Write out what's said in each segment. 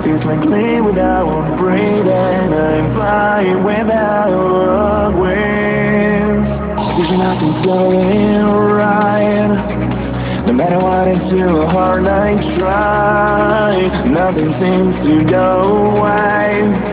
feels like living without breathing. I'm flying without wings. Because nothing's going right. No matter what I do, how hard I try, nothing seems to go right.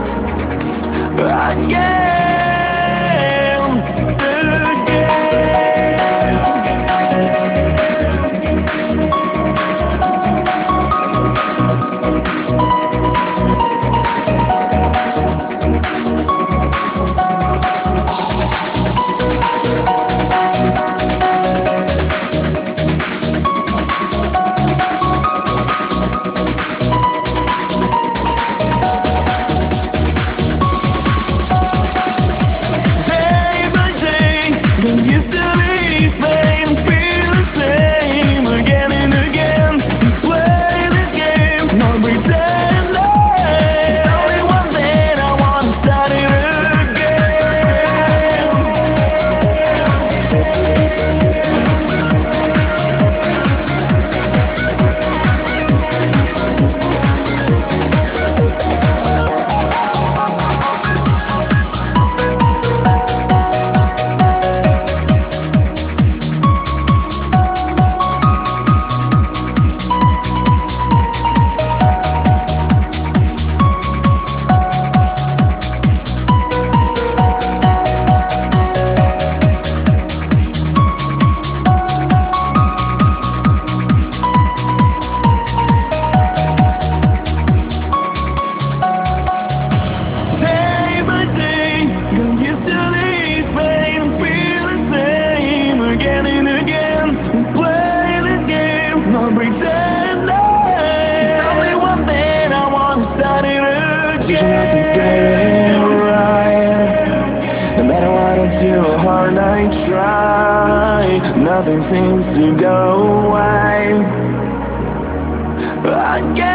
Vision, nothing's going right. No matter what I do, how hard I try, nothing seems to go right.